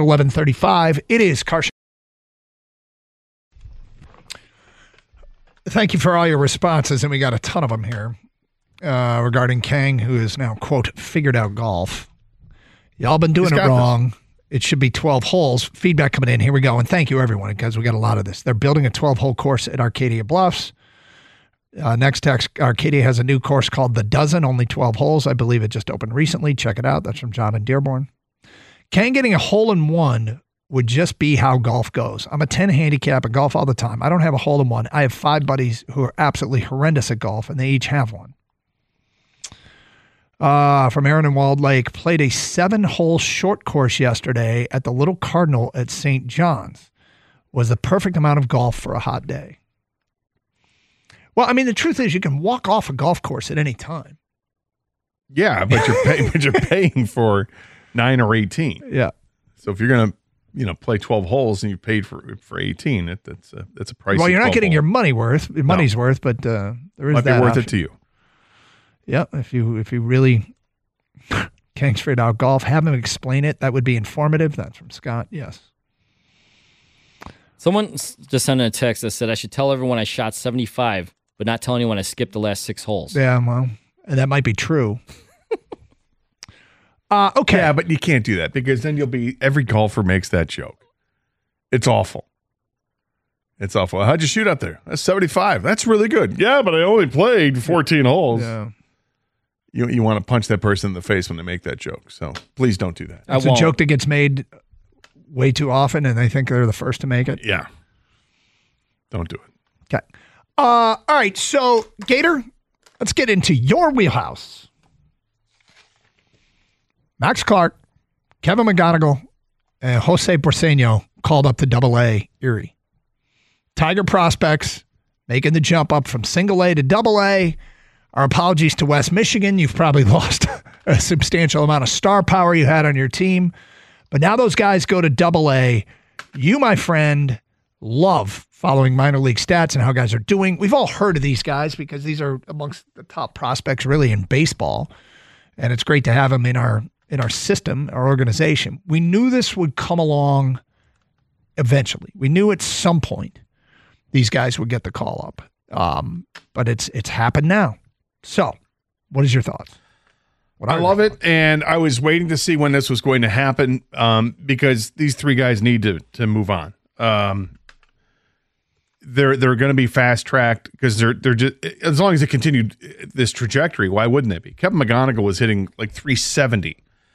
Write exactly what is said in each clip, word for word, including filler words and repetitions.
at eleven thirty-five. It is Karsch. Thank you for all your responses, and we got a ton of them here uh, regarding Kang, who is now, quote, figured out golf. Y'all been doing it wrong. This. It should be twelve holes. Feedback coming in. Here we go. And thank you, everyone, because we got a lot of this. They're building a twelve-hole course at Arcadia Bluffs. Uh, next text, Arcadia has a new course called The Dozen, only twelve holes. I believe it just opened recently. Check it out. That's from John in Dearborn. Kang getting a hole-in-one would just be how golf goes. I'm a ten handicap at golf all the time. I don't have a hole-in-one. I have five buddies who are absolutely horrendous at golf, and they each have one. Uh, from Aaron in Walled Lake, played a seven-hole short course yesterday at the Little Cardinal at Saint John's. Was the perfect amount of golf for a hot day. Well, I mean, the truth is you can walk off a golf course at any time. Yeah, but you're paying, but you're paying for nine or eighteen. Yeah. So if you're gonna, you know, play twelve holes and you paid for for eighteen, it, that's a that's a price. Well, you're not getting hole. your money worth, your money's no. worth, but uh, there is Might that be worth option. it to you. Yeah, if you if you really Kang straight out golf, have him explain it. That would be informative. That's from Scott. Yes. Someone just sent in a text that said I should tell everyone I shot seventy-five, but not tell anyone I skipped the last six holes. Yeah, well, and that might be true. uh, okay. Yeah, but you can't do that because then you'll be, every golfer makes that joke. It's awful. It's awful. How'd you shoot out there? That's seventy-five. That's really good. Yeah, but I only played fourteen holes. Yeah. You you want to punch that person in the face when they make that joke. So please don't do that. It's a joke that gets made way too often, and they think they're the first to make it. Yeah. Don't do it. Okay. Uh, all right. So, Gator, let's get into your wheelhouse. Max Clark, Kevin McGonigal, and Jose Briseño called up to Double A Erie. Tiger prospects making the jump up from Single A to Double A. Our apologies to West Michigan. You've probably lost a substantial amount of star power you had on your team. But now those guys go to Double A. You, my friend, love following minor league stats and how guys are doing. We've all heard of these guys because these are amongst the top prospects really in baseball. And it's great to have them in our in our system, our organization. We knew this would come along eventually. We knew at some point these guys would get the call up. Um, but it's it's happened now. So, what is your thoughts? What I love it, and I was waiting to see when this was going to happen um, because these three guys need to to move on. Um, they're they're going to be fast tracked because they're they're just, as long as they continued this trajectory, why wouldn't they be? Kevin McGonigal was hitting like three seventy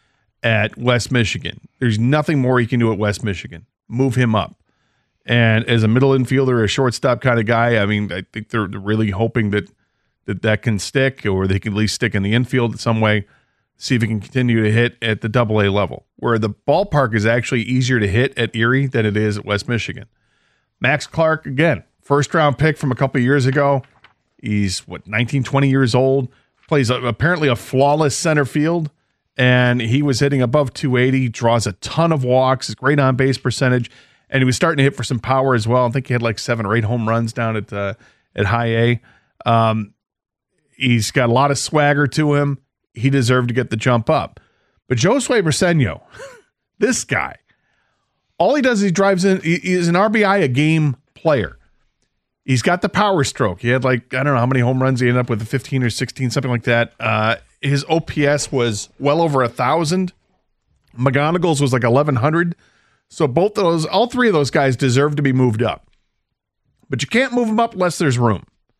at West Michigan. There's nothing more he can do at West Michigan. Move him up. And as a middle infielder, a shortstop kind of guy, I mean, I think they're really hoping that that, that can stick, or they can at least stick in the infield in some way, see if he can continue to hit at the Double A level, where the ballpark is actually easier to hit at Erie than it is at West Michigan. Max Clark, again, first-round pick from a couple of years ago. He's, what, nineteen, twenty years old, plays a, apparently a flawless center field, and he was hitting above two eighty, draws a ton of walks, great on-base percentage, and he was starting to hit for some power as well. I think he had like seven or eight home runs down at uh, at High A. Um, he's got a lot of swagger to him. He deserved to get the jump up. But Josue Briseño, this guy, all he does is he drives in. He, he's an R B I a game player. He's got the power stroke. He had like, I don't know how many home runs he ended up with, fifteen or sixteen, something like that. Uh, his O P S was well over a thousand. McGonigal's was like eleven hundred. So both of those, all three of those guys deserve to be moved up. But you can't move them up unless there's room.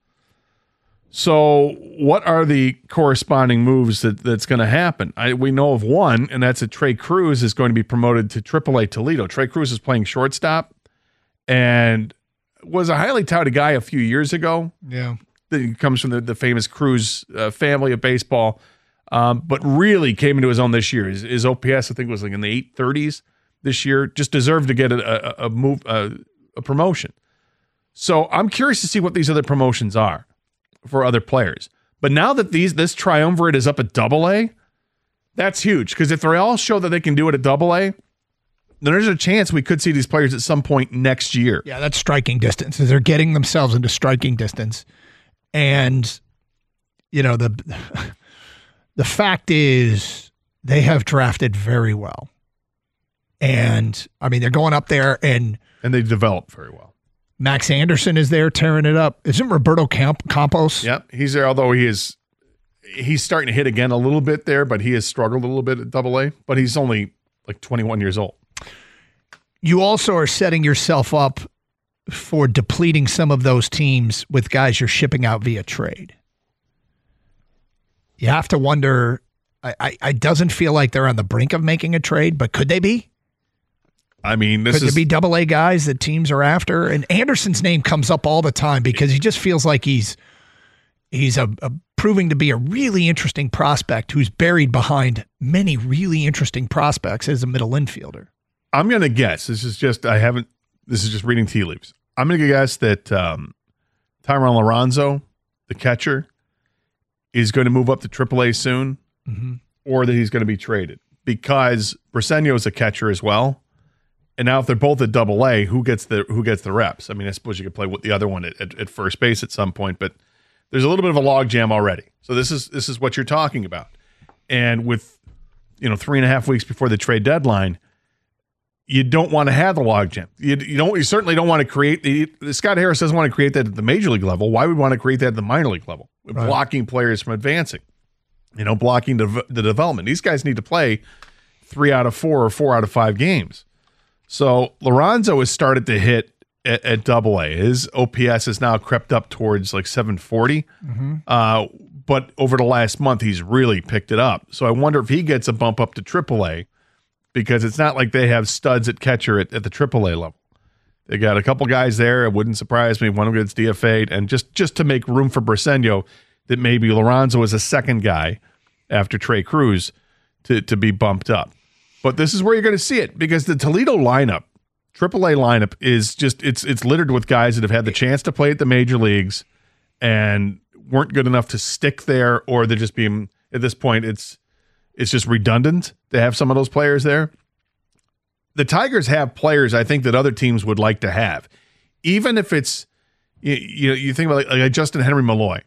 So what are the corresponding moves that, that's going to happen? I, we know of one, and that's that Trey Cruz is going to be promoted to Triple A Toledo. Trey Cruz is playing shortstop and was a highly touted guy a few years ago. Yeah. He comes from the, the famous Cruz uh, family of baseball, um, but really came into his own this year. His, his O P S, I think, was like in the eight thirties this year. Just deserved to get a, a, a move, a, a promotion. So I'm curious to see what these other promotions are for other players. But now that these this triumvirate is up at Double A, that's huge. Because if they all show that they can do it at Double A, then there's a chance we could see these players at some point next year. Yeah, that's striking distance. They're getting themselves into striking distance. And, you know, the the fact is they have drafted very well. And, I mean, they're going up there, and And they develop very well. Max Anderson is there tearing it up. Isn't Roberto Camp- Campos? Yep, he's there, although he is he's starting to hit again a little bit there, but he has struggled a little bit at double A, but he's only like twenty-one years old. You also are setting yourself up for depleting some of those teams with guys you're shipping out via trade. You have to wonder, I, I, I doesn't feel like they're on the brink of making a trade, but could they be? I mean, this Could is there be double A guys that teams are after? And Anderson's name comes up all the time because he just feels like he's he's a, a proving to be a really interesting prospect who's buried behind many really interesting prospects as a middle infielder. I'm going to guess. This is just, I haven't, this is just reading tea leaves. I'm going to guess that um, Tyron Lorenzo, the catcher, is going to move up to triple A soon, Mm-hmm. or that he's going to be traded because Briseño is a catcher as well. And now if they're both at double A, who gets the who gets the reps? I mean, I suppose you could play with the other one at, at, at first base at some point, but there's a little bit of a logjam already. So this is this is what you're talking about. And with, you know, three and a half weeks before the trade deadline, you don't want to have the logjam. You, you don't. You certainly don't want to create the. Scott Harris doesn't want to create that at the major league level. Why would we want to create that at the minor league level? Right. Blocking players from advancing, you know, blocking the, the development. These guys need to play three out of four or four out of five games. So Lorenzo has started to hit at, at double A. His O P S has now crept up towards like seven forty. Mm-hmm. Uh, but over the last month, he's really picked it up. So I wonder if he gets a bump up to triple A, because it's not like they have studs at catcher at, at the triple A level. They got a couple guys there. It wouldn't surprise me if one of them gets D F A'd. And just, just to make room for Briseño, that maybe Lorenzo is a second guy after Trey Cruz to, to be bumped up. But this is where you're going to see it, because the Toledo lineup, triple A lineup, is just, it's it's littered with guys that have had the chance to play at the major leagues and weren't good enough to stick there, or they're just being, at this point, it's it's just redundant to have some of those players there. The Tigers have players I think that other teams would like to have. Even if it's, you, you, you think about like, like Justin Henry Malloy.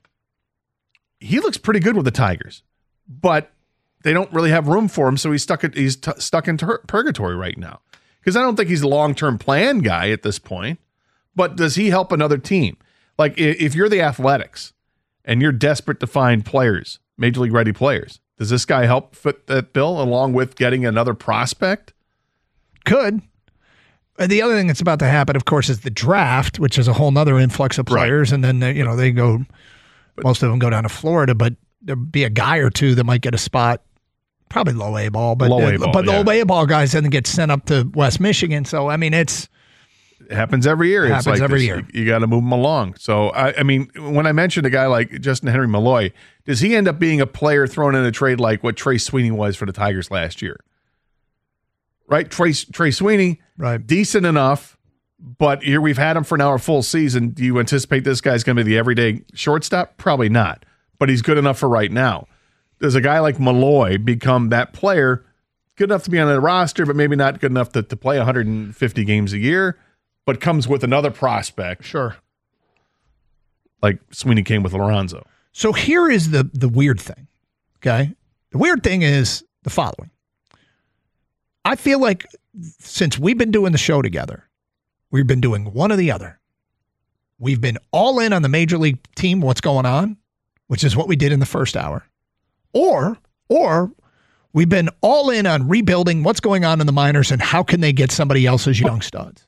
He looks pretty good with the Tigers, but they don't really have room for him, so he's stuck. At, he's t- stuck in ter- purgatory right now, because I don't think he's a long-term plan guy at this point. But does he help another team? Like if you're the Athletics and you're desperate to find players, major league ready players, does this guy help fit that bill along with getting another prospect? Could. And the other thing that's about to happen, of course, is the draft, which is a whole nother influx of players, right. And then they, you know they go. But, most of them go down to Florida, but there'll be a guy or two that might get a spot. Probably low A ball, but low uh, A ball, but yeah. low A ball guys then get sent up to West Michigan. So I mean, it's it happens every year. It it's happens like every this. year. You, you got to move them along. So I, I mean, when I mentioned a guy like Justin Henry Malloy, does he end up being a player thrown in a trade like what Trey Sweeney was for the Tigers last year? Right, Trey Trey Sweeney, right, decent enough, but here we've had him for now a full season. Do you anticipate this guy's going to be the everyday shortstop? Probably not, but he's good enough for right now. Does a guy like Malloy become that player, good enough to be on a roster, but maybe not good enough to, to play one hundred fifty games a year, but comes with another prospect? Sure. Like Sweeney came with Lorenzo. So here is the the weird thing, okay? The weird thing is the following. I feel like since we've been doing the show together, we've been doing one or the other. We've been all in on the major league team, what's going on, which is what we did in the first hour. Or, or we've been all in on rebuilding what's going on in the minors and how can they get somebody else's young studs.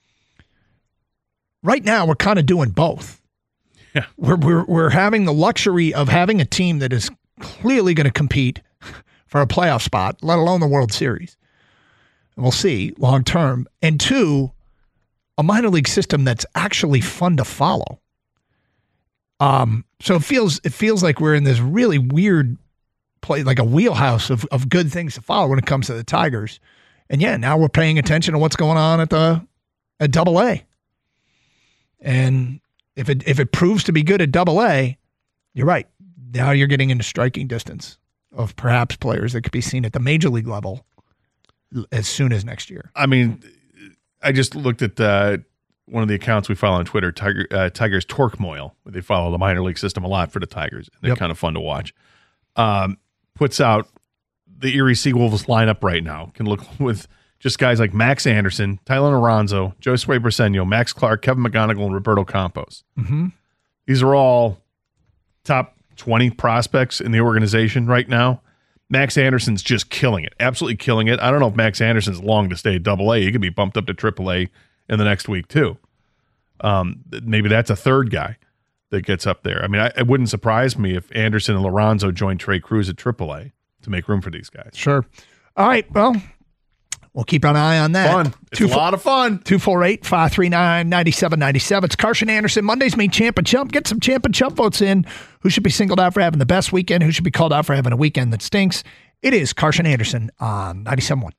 Right now, we're kind of doing both. Yeah. We're, we're, we're having the luxury of having a team that is clearly going to compete for a playoff spot, let alone the World Series. And we'll see long term. And two, a minor league system that's actually fun to follow. Um, so it feels it feels like we're in this really weird play, like a wheelhouse of, of good things to follow when it comes to the Tigers. And yeah, now we're paying attention to what's going on at the at double A. And if it if it proves to be good at double A, you're right. Now you're getting into striking distance of perhaps players that could be seen at the major league level as soon as next year. I mean, I just looked at uh, one of the accounts we follow on Twitter, Tiger, uh, Tigers Torquemoil. They follow the minor league system a lot for the Tigers. They're Yep. kind of fun to watch. Um, puts out the Erie Seawolves lineup right now. Can look with just guys like Max Anderson, Tyler Alonso, Josue Briseño, Max Clark, Kevin McGonigal, and Roberto Campos. Mm-hmm. These are all top twenty prospects in the organization right now. Max Anderson's just killing it, absolutely killing it. I don't know if Max Anderson's long to stay at Double A. He could be bumped up to Triple A in the next week too. Um, maybe that's a third guy that gets up there. I mean, I, it wouldn't surprise me if Anderson and Lorenzo joined Trey Cruz at Triple A to make room for these guys. Sure. All right. Well, we'll keep an eye on that. Fun. It's Two, a lot of fun. two four eight, five three nine, nine seven nine seven. It's Karsch and Anderson. Mondays mean Champ and Chump. Get some Champ and Chump votes in. Who should be singled out for having the best weekend? Who should be called out for having a weekend that stinks? It is Karsch and Anderson on ninety-seven point one.